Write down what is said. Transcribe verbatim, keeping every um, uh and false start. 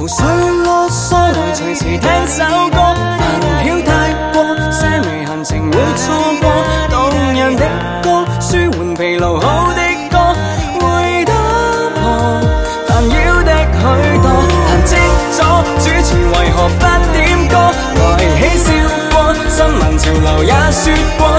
無需囉嗦，來隨時聽首歌。煩囂太過，些微閒情會錯過。動人的歌，舒緩疲勞好的歌，會打破煩擾的許多。彈積咗，主持為何不點歌？來嬉笑過，新聞潮流也說過。